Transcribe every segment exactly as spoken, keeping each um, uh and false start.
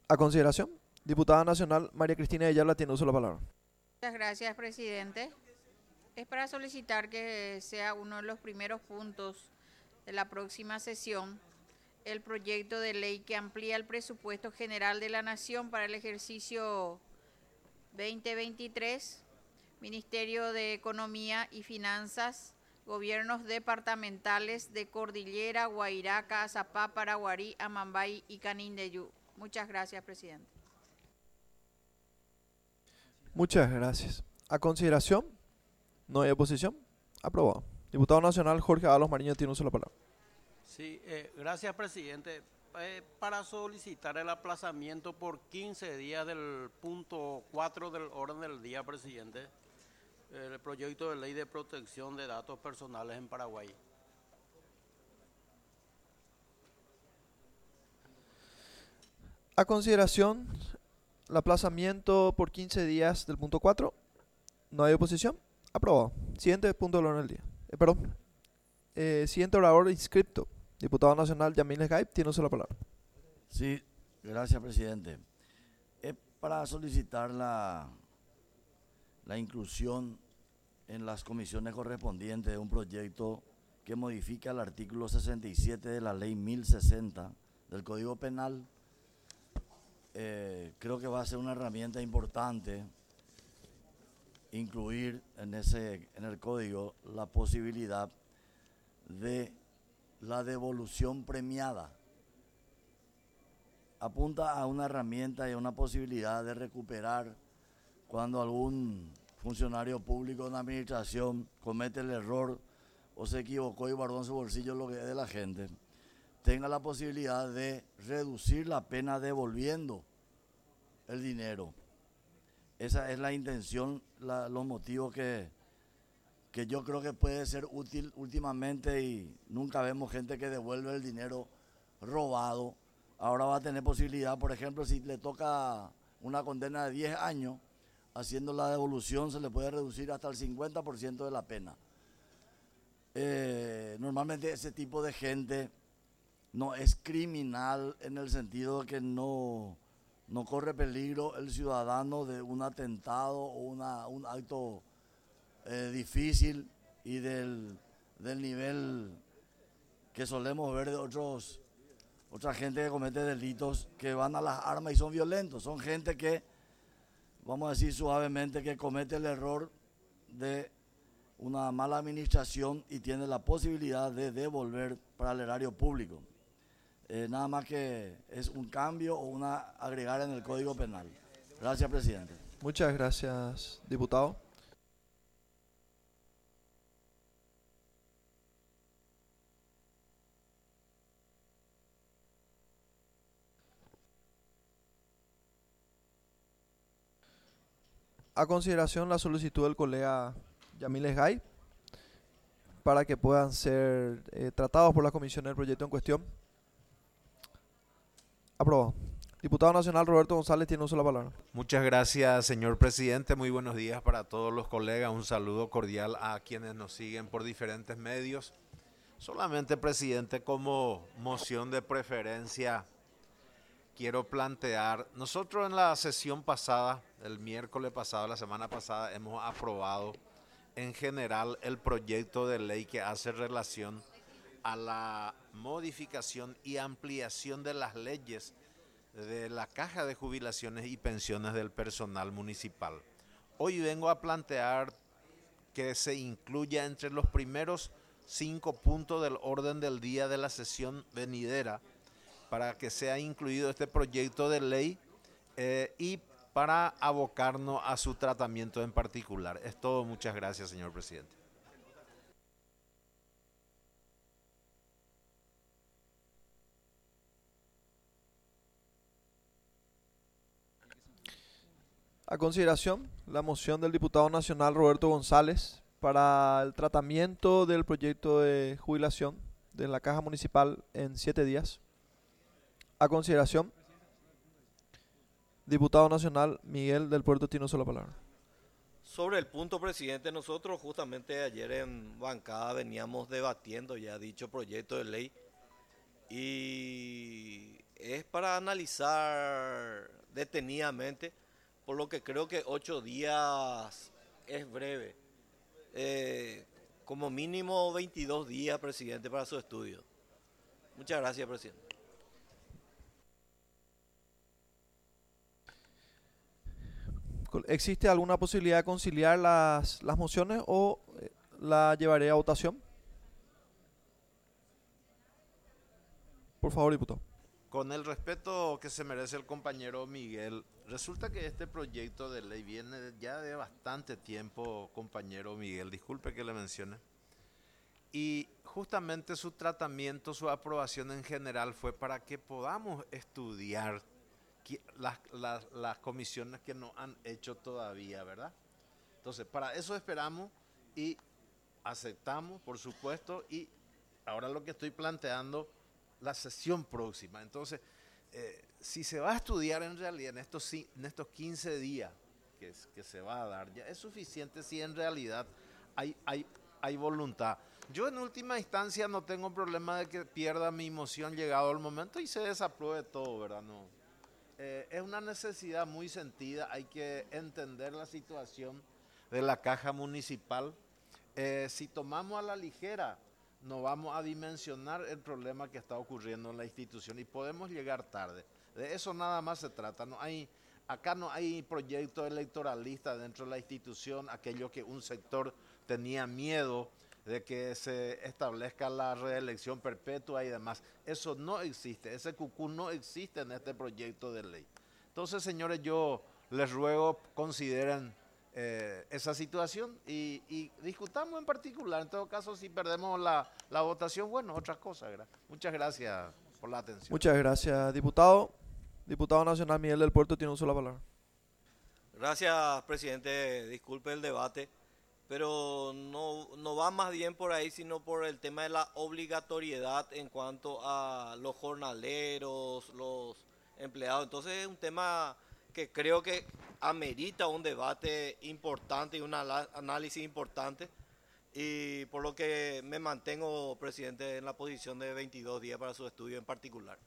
A consideración, diputada nacional María Cristina Ayala tiene uso de la palabra. Muchas gracias, presidente. Es para solicitar que sea uno de los primeros puntos de la próxima sesión el proyecto de ley que amplía el presupuesto general de la Nación para el ejercicio veinte veintitrés, Ministerio de Economía y Finanzas, gobiernos departamentales de Cordillera, Guairá, Azapá, Paraguarí, Amambay y Canindeyú. Muchas gracias, presidente. Muchas gracias. A consideración, no hay oposición. Aprobado. Diputado nacional Jorge Ábalos Mariño tiene uso de la palabra. Sí, eh, gracias, presidente. Eh, para solicitar el aplazamiento por quince días del punto cuatro del orden del día, presidente, el proyecto de ley de protección de datos personales en Paraguay. A consideración, el aplazamiento por quince días del punto cuatro. No hay oposición. Aprobado. Siguiente punto del orden del día. Eh, perdón. Eh, siguiente orador inscripto. Diputado nacional Yamil Gaib tiene uso de la palabra. Sí, gracias, presidente. Es para solicitar la, la inclusión en las comisiones correspondientes de un proyecto que modifica el artículo sesenta y siete de la ley mil sesenta del Código Penal. Eh, creo que va a ser una herramienta importante incluir en, ese, en el código la posibilidad de la devolución premiada. Apunta a una herramienta y a una posibilidad de recuperar cuando algún funcionario público de una administración comete el error o se equivocó y guardó en su bolsillo lo que es de la gente, tenga la posibilidad de reducir la pena devolviendo el dinero. Esa es la intención, la, los motivos que, que yo creo que puede ser útil últimamente, y nunca vemos gente que devuelve el dinero robado. Ahora va a tener posibilidad, por ejemplo, si le toca una condena de diez años, haciendo la devolución se le puede reducir hasta el cincuenta por ciento de la pena. Eh, normalmente ese tipo de gente no es criminal en el sentido de que no, no corre peligro el ciudadano de un atentado o una, un acto eh, difícil y del, del nivel que solemos ver de otros, otra gente que comete delitos, que van a las armas y son violentos. Son gente que, vamos a decir suavemente, que comete el error de una mala administración y tiene la posibilidad de devolver para el erario público. Eh, nada más que es un cambio o una agregar en el Código Penal. Gracias, presidente. Muchas gracias, diputado. A consideración la solicitud del colega Yamil Gaib para que puedan ser eh, tratados por la comisión del proyecto en cuestión. Aprobado. Diputado nacional Roberto González tiene uso de la palabra. Muchas gracias, señor presidente. Muy buenos días para todos los colegas. Un saludo cordial a quienes nos siguen por diferentes medios. Solamente, presidente, como moción de preferencia, quiero plantear, nosotros en la sesión pasada, el miércoles pasado, la semana pasada, hemos aprobado en general el proyecto de ley que hace relación a la modificación y ampliación de las leyes de la Caja de Jubilaciones y Pensiones del Personal Municipal. Hoy vengo a plantear que se incluya entre los primeros cinco puntos del orden del día de la sesión venidera para que sea incluido este proyecto de ley eh, y para abocarnos a su tratamiento en particular. Es todo. Muchas gracias, señor presidente. A consideración, la moción del diputado nacional Roberto González para el tratamiento del proyecto de jubilación de la Caja Municipal en siete días. A consideración, diputado nacional Miguel del Puerto tiene uso de la palabra. Sobre el punto, presidente, nosotros justamente ayer en bancada veníamos debatiendo ya dicho proyecto de ley y es para analizar detenidamente, por lo que creo que ocho días es breve. Eh, como mínimo veintidós días, presidente, para su estudio. Muchas gracias, presidente. ¿Existe alguna posibilidad de conciliar las, las mociones o eh, la llevaré a votación? Por favor, diputado. Con el respeto que se merece el compañero Miguel, resulta que este proyecto de ley viene ya de bastante tiempo, compañero Miguel, disculpe que le mencione, y justamente su tratamiento, su aprobación en general fue para que podamos estudiar las, las, las comisiones que no han hecho todavía, ¿verdad? Entonces, para eso esperamos y aceptamos, por supuesto, y ahora lo que estoy planteando, la sesión próxima. Entonces, eh, si se va a estudiar en realidad en estos, en estos quince días que, que se va a dar, ya es suficiente si en realidad hay, hay, hay voluntad. Yo en última instancia no tengo problema de que pierda mi moción llegado el momento y se desapruebe todo, ¿verdad? No. Eh, es una necesidad muy sentida, hay que entender la situación de la caja municipal. Eh, si tomamos a la ligera, no vamos a dimensionar el problema que está ocurriendo en la institución y podemos llegar tarde. De eso nada más se trata. No hay, acá no hay proyecto electoralista dentro de la institución, aquello que un sector tenía miedo de que se establezca la reelección perpetua y demás. Eso no existe, ese cucú no existe en este proyecto de ley. Entonces, señores, yo les ruego consideren Eh, esa situación y, y discutamos en particular. En todo caso, si perdemos la, la votación, bueno, otras cosas. Muchas gracias por la atención. Muchas gracias, diputado. Diputado nacional Miguel del Puerto tiene un sola palabra. Gracias, presidente. Disculpe el debate, pero no, no va más bien por ahí, sino por el tema de la obligatoriedad en cuanto a los jornaleros, los empleados. Entonces es un tema que creo que amerita un debate importante y un análisis importante, y por lo que me mantengo, presidente, en la posición de veintidós días para su estudio en particular.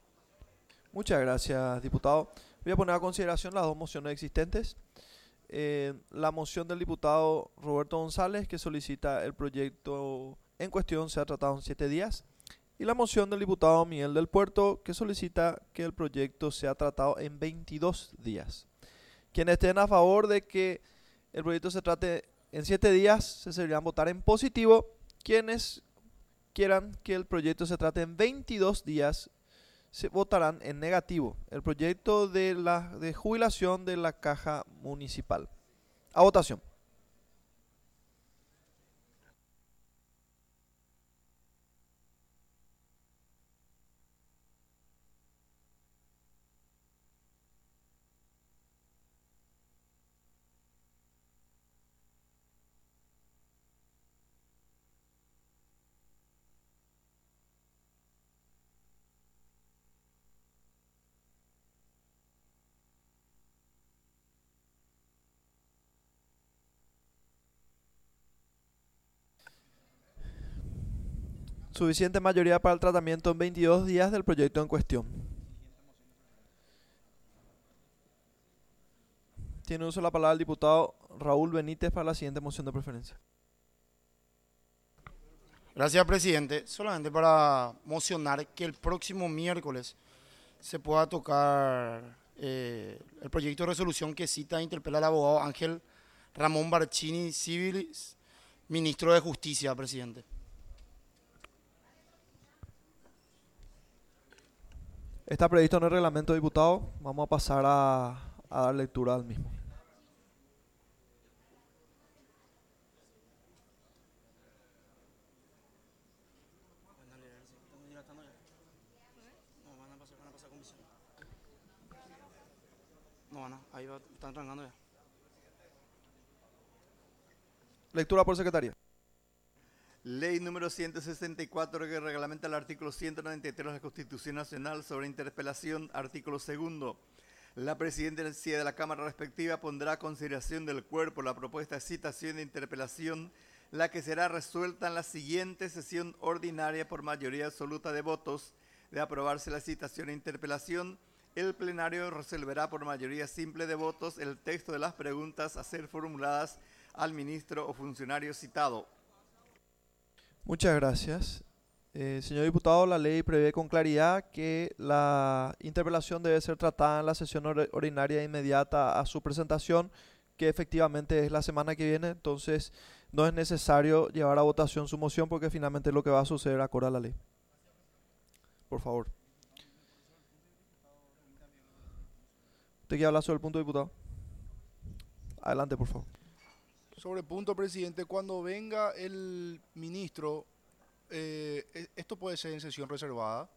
Muchas gracias, diputado. Voy a poner a consideración las dos mociones existentes. Eh, la moción del diputado Roberto González, que solicita el proyecto en cuestión sea tratado en siete días, y la moción del diputado Miguel del Puerto, que solicita que el proyecto sea tratado en veintidós días. Quienes estén a favor de que el proyecto se trate en siete días, se deberían votar en positivo. Quienes quieran que el proyecto se trate en veintidós días, se votarán en negativo. El proyecto de, la, de jubilación de la caja municipal. A votación. Suficiente mayoría para el tratamiento en veintidós días del proyecto en cuestión. Tiene uso de la palabra el diputado Raúl Benítez para la siguiente moción de preferencia. Gracias, presidente. Solamente para mocionar que el próximo miércoles se pueda tocar eh, el proyecto de resolución que cita e interpela al abogado Ángel Ramón Barcini Civilis, ministro de Justicia, presidente. Está previsto en el reglamento, diputado. Vamos a pasar a, a dar lectura al mismo. No van a, ahí va, están arrancando ya. Lectura por secretaría. Ley número ciento sesenta y cuatro que reglamenta el artículo ciento noventa y tres de la Constitución Nacional sobre interpelación, artículo segundo. La presidencia de la Cámara respectiva pondrá a consideración del cuerpo la propuesta de citación de interpelación, la que será resuelta en la siguiente sesión ordinaria por mayoría absoluta de votos, De aprobarse la citación e interpelación, el plenario resolverá por mayoría simple de votos el texto de las preguntas a ser formuladas al ministro o funcionario citado. Muchas gracias. Eh, señor diputado, la ley prevé con claridad que la interpelación debe ser tratada en la sesión or- ordinaria inmediata a su presentación, que efectivamente es la semana que viene. Entonces, no es necesario llevar a votación su moción porque finalmente es lo que va a suceder acorde a la ley. Por favor. ¿Usted quiere hablar sobre el punto, diputado? Adelante, por favor. Sobre punto, presidente, cuando venga el ministro, eh, e- esto puede ser en sesión reservada.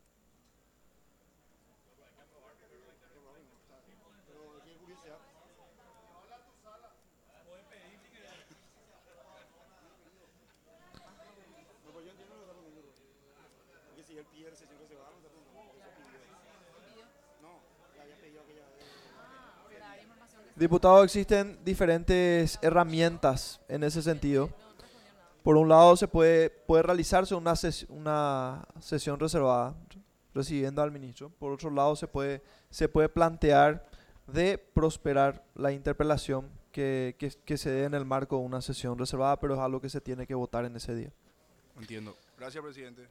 Diputado, existen diferentes herramientas en ese sentido. Por un lado, se puede, puede realizarse una, ses- una sesión reservada recibiendo al ministro. Por otro lado, se puede, se puede plantear de prosperar la interpelación que, que, que se dé en el marco de una sesión reservada, pero es algo que se tiene que votar en ese día. Entiendo. Gracias, presidente.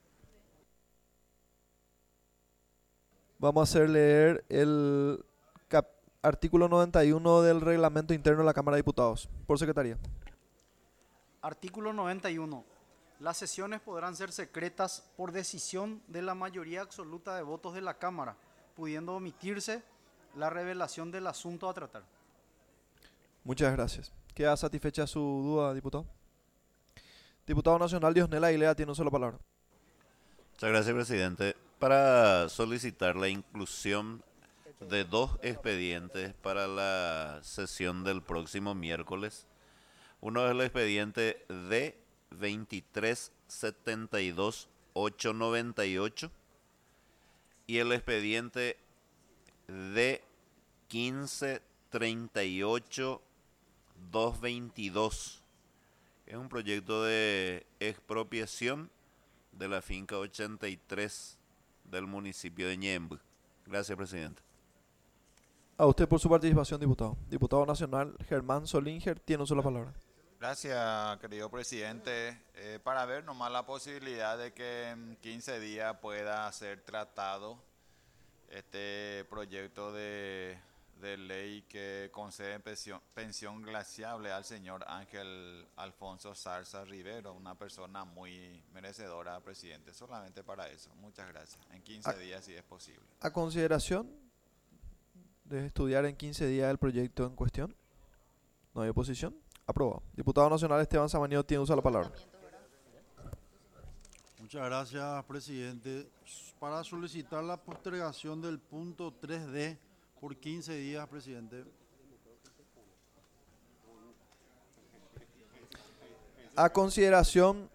Vamos a hacer leer el cap- artículo noventa y uno del reglamento interno de la Cámara de Diputados. Por secretaría. Artículo noventa y uno. Las sesiones podrán ser secretas por decisión de la mayoría absoluta de votos de la Cámara, pudiendo omitirse la revelación del asunto a tratar. Muchas gracias. ¿Queda satisfecha su duda, diputado? Diputado nacional Diosnel Aguilera tiene una sola palabra. Muchas gracias, presidente. Para solicitar la inclusión de dos expedientes para la sesión del próximo miércoles. Uno es el expediente D veintitrés setenta y dos ochocientos noventa y ocho y el expediente D quince treinta y ocho doscientos veintidós. Es un proyecto de expropiación de la finca ochenta y tres del municipio de Ñemby. Gracias, presidente. A usted por su participación, diputado. Diputado nacional Germán Solinger tiene una sola palabra. Gracias, querido presidente. Eh, para ver nomás la posibilidad de que en quince días pueda ser tratado este proyecto de, de ley que concede pensión, pensión glaciable al señor Ángel Alfonso Zarza Rivero, una persona muy merecedora, presidente. Solamente para eso. Muchas gracias. En quince A- días, si es posible. A consideración de estudiar en quince días el proyecto en cuestión. No hay oposición. Aprobado. Diputado nacional Esteban Samaniego tiene uso de la palabra. Muchas gracias, presidente. Para solicitar la postergación del punto tres D por quince días, presidente. A consideración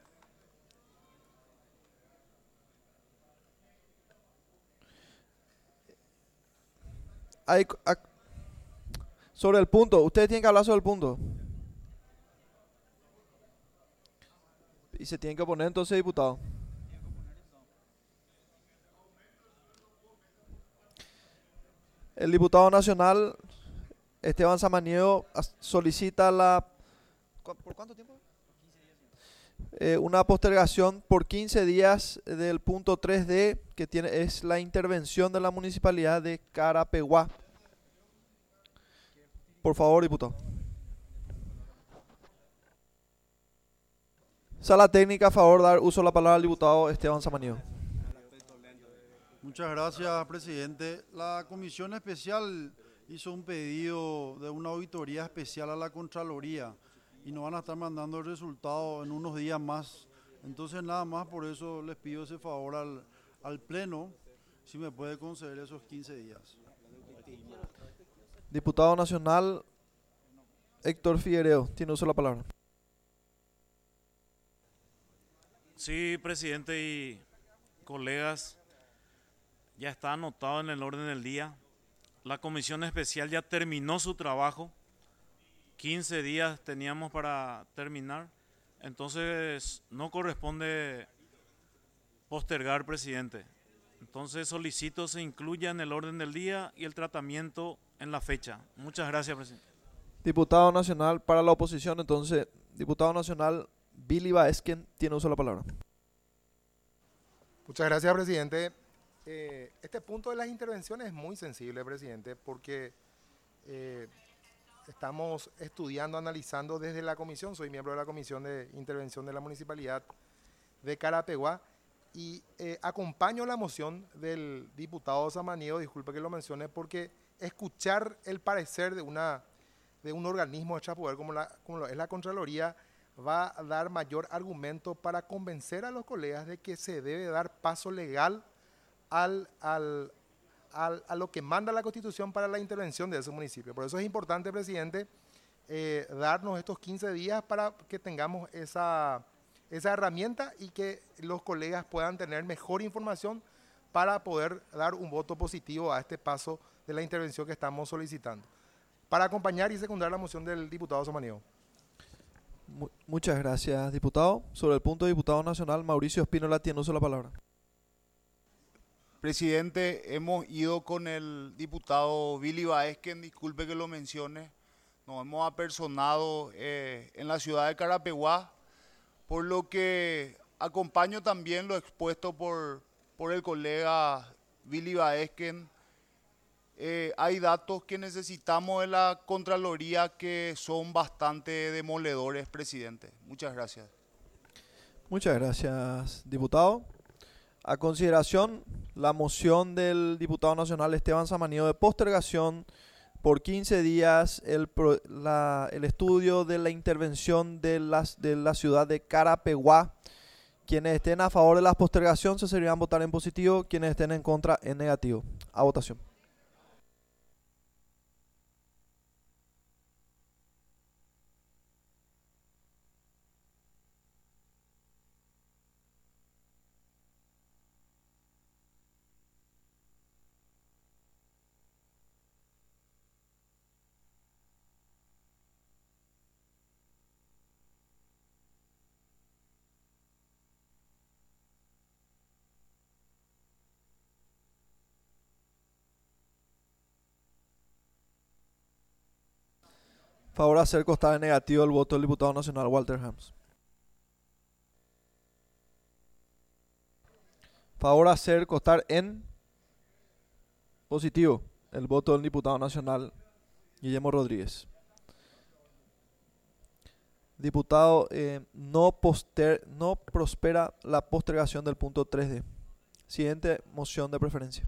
hay, a- sobre el punto, ustedes tienen que hablar sobre el punto. Y se tienen que oponer entonces, diputado. El diputado nacional Esteban Samaniego as- solicita la... ¿cu- ¿Por cuánto tiempo? Eh, una postergación por quince días del punto tres D, que tiene, es la intervención de la municipalidad de Carapeguá. Por favor, diputado. Sala técnica, a favor, dar uso de la palabra al diputado Esteban Samaniego. Muchas gracias, presidente. La comisión especial hizo un pedido de una auditoría especial a la Contraloría y nos van a estar mandando el resultado en unos días más. Entonces, nada más, por eso les pido ese favor al, al Pleno, si me puede conceder esos quince días. Diputado nacional Héctor Figueiredo, tiene uso de la palabra. Sí, presidente y colegas, ya está anotado en el orden del día. La comisión especial ya terminó su trabajo. quince días teníamos para terminar. Entonces no corresponde postergar, presidente. Entonces solicito se incluya en el orden del día y el tratamiento en la fecha. Muchas gracias, presidente. Diputado nacional para la oposición, entonces, diputado nacional Billy Baesken tiene uso de la palabra. Muchas gracias, presidente. Eh, este punto de las intervenciones es muy sensible, presidente, porque eh, estamos estudiando, analizando desde la comisión, soy miembro de la Comisión de Intervención de la Municipalidad de Carapeguá, y eh, acompaño la moción del diputado Samaniego, disculpe que lo mencione, porque escuchar el parecer de, una, de un organismo de poder como, la, como lo es la Contraloría va a dar mayor argumento para convencer a los colegas de que se debe dar paso legal al, al, al, a lo que manda la Constitución para la intervención de ese municipio. Por eso es importante, presidente, eh, darnos estos quince días para que tengamos esa, esa herramienta y que los colegas puedan tener mejor información para poder dar un voto positivo a este paso de la intervención que estamos solicitando. Para acompañar y secundar la moción del diputado Samaniego. Muchas gracias, diputado. Sobre el punto, diputado nacional Mauricio Espínola tiene uso de la palabra. Presidente, hemos ido con el diputado Billy Baesken, disculpe que lo mencione, nos hemos apersonado eh, en la ciudad de Carapeguá, por lo que acompaño también lo expuesto por, por el colega Billy Baesken. Eh, hay datos que necesitamos de la Contraloría que son bastante demoledores, presidente. Muchas gracias. Muchas gracias, diputado. A consideración, la moción del diputado nacional Esteban Samaniego de postergación por quince días el, pro, la, el estudio de la intervención de, las, de la ciudad de Carapeguá. Quienes estén a favor de la postergación se servirán votar en positivo, quienes estén en contra en negativo. A votación. Favor a hacer constar en negativo el voto del diputado nacional Walter Hams. Favor a hacer constar en positivo el voto del diputado nacional Guillermo Rodríguez. Diputado, eh, no, poster, no prospera la postergación del punto tres D. Siguiente moción de preferencia.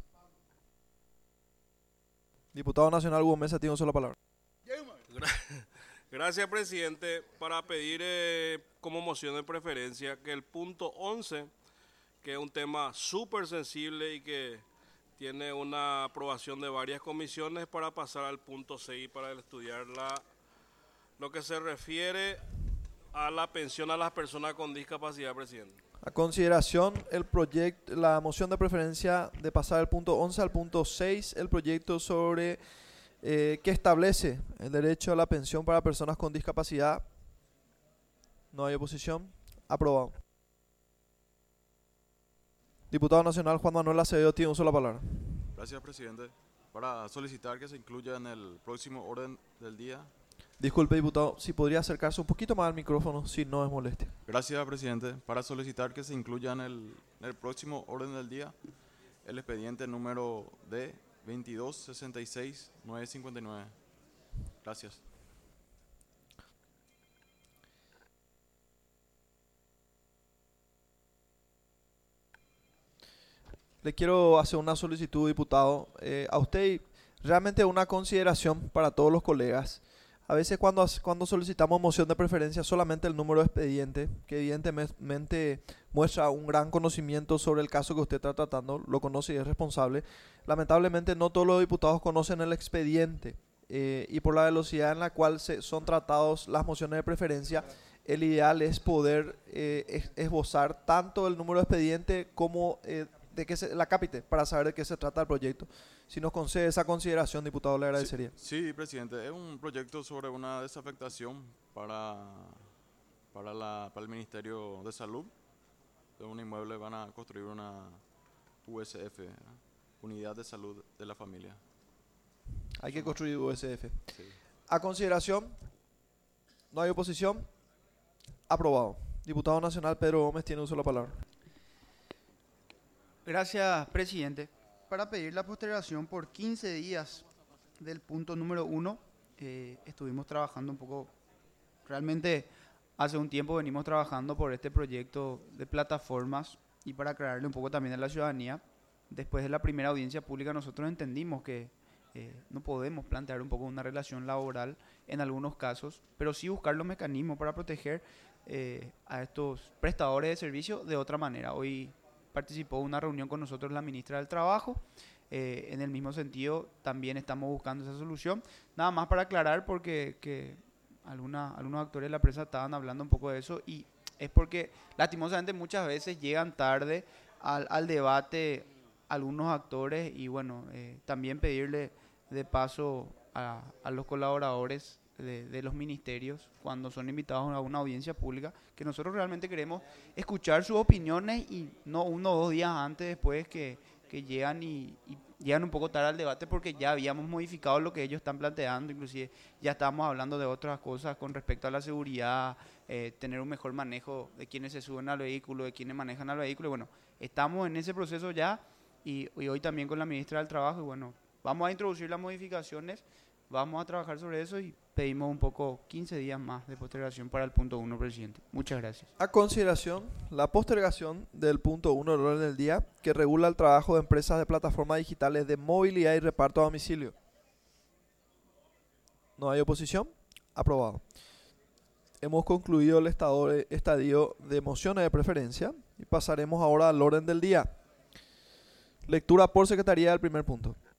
Diputado nacional Hugo Mesa tiene una sola palabra. Gracias, presidente. Para pedir eh, como moción de preferencia que el punto once, que es un tema súper sensible y que tiene una aprobación de varias comisiones, para pasar al punto seis para estudiar la, lo que se refiere a la pensión a las personas con discapacidad, presidente. A consideración, el proyecto, la moción de preferencia de pasar del punto once al punto seis, el proyecto sobre eh, que establece el derecho a la pensión para personas con discapacidad. No hay oposición. Aprobado. Diputado nacional Juan Manuel Acevedo tiene uso de la palabra. Gracias, presidente. Para solicitar que se incluya en el próximo orden del día. Disculpe, diputado, si podría acercarse un poquito más al micrófono, si no es molestia. Gracias, presidente. Para solicitar que se incluya en el, en el próximo orden del día el expediente número D veintidós sesenta y seis nueve cincuenta y nueve. Gracias. Le quiero hacer una solicitud, diputado, eh, a usted, realmente una consideración para todos los colegas. A veces cuando, cuando solicitamos moción de preferencia, solamente el número de expediente, que evidentemente muestra un gran conocimiento sobre el caso que usted está tratando, lo conoce y es responsable. Lamentablemente no todos los diputados conocen el expediente eh, y por la velocidad en la cual se, son tratados las mociones de preferencia, el ideal es poder eh, esbozar tanto el número de expediente como eh, de qué se, la cápite, para saber de qué se trata el proyecto. Si nos concede esa consideración, diputado, le agradecería. Sí, sí, presidente, es un proyecto sobre una desafectación para, para, la, para el Ministerio de Salud. de un inmueble van a construir una U S F, ¿verdad? Unidad de Salud de la Familia. Hay que construir U S F. Sí. A consideración, no hay oposición, aprobado. Diputado Nacional Pedro Gómez tiene uso de la palabra. Gracias, presidente. Para pedir la postergación por quince días del punto número uno, eh, estuvimos trabajando un poco, realmente hace un tiempo venimos trabajando por este proyecto de plataformas y para aclararle un poco también a la ciudadanía. Después de la primera audiencia pública nosotros entendimos que eh, no podemos plantear un poco una relación laboral en algunos casos, pero sí buscar los mecanismos para proteger eh, a estos prestadores de servicio de otra manera. Hoy participó en una reunión con nosotros la ministra del Trabajo. Eh, en el mismo sentido, también estamos buscando esa solución. Nada más para aclarar, porque que alguna, algunos actores de la prensa estaban hablando un poco de eso, y es porque lastimosamente muchas veces llegan tarde al, al debate algunos actores, y bueno, eh, también pedirle de paso a, a los colaboradores de, de los ministerios, cuando son invitados a una audiencia pública, que nosotros realmente queremos escuchar sus opiniones y no uno o dos días antes, después que, que llegan y, y llegan un poco tarde al debate, porque ya habíamos modificado lo que ellos están planteando, inclusive ya estábamos hablando de otras cosas con respecto a la seguridad, eh, tener un mejor manejo de quienes se suben al vehículo, de quienes manejan al vehículo, y bueno, estamos en ese proceso ya, y, y hoy también con la ministra del Trabajo, y bueno, vamos a introducir las modificaciones, vamos a trabajar sobre eso y pedimos un poco quince días más de postergación para el punto uno, presidente. Muchas gracias. A consideración, la postergación del punto uno del orden del día, que regula el trabajo de empresas de plataformas digitales de movilidad y reparto a domicilio. ¿No hay oposición? Aprobado. Hemos concluido el estado de, estadio de mociones de preferencia y pasaremos ahora al orden del día. Lectura por secretaría del primer punto.